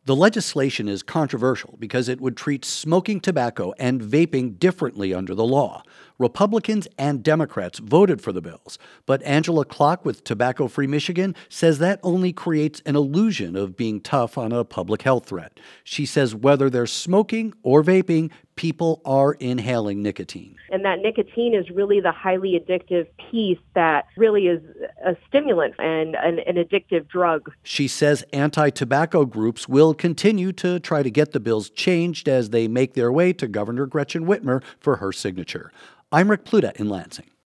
The legislation is controversial because it would treat smoking tobacco and vaping differently under the law. Republicans and Democrats voted for the bills, but Angela Klock with Tobacco Free Michigan says that only creates an illusion of being tough on a public health threat. She says whether they're smoking or vaping, people are inhaling nicotine. And that nicotine is really the highly addictive piece that really is a stimulant and an addictive drug. She says anti-tobacco groups will continue to try to get the bills changed as they make their way to Governor Gretchen Whitmer for her signature. I'm Rick Pluta in Lansing.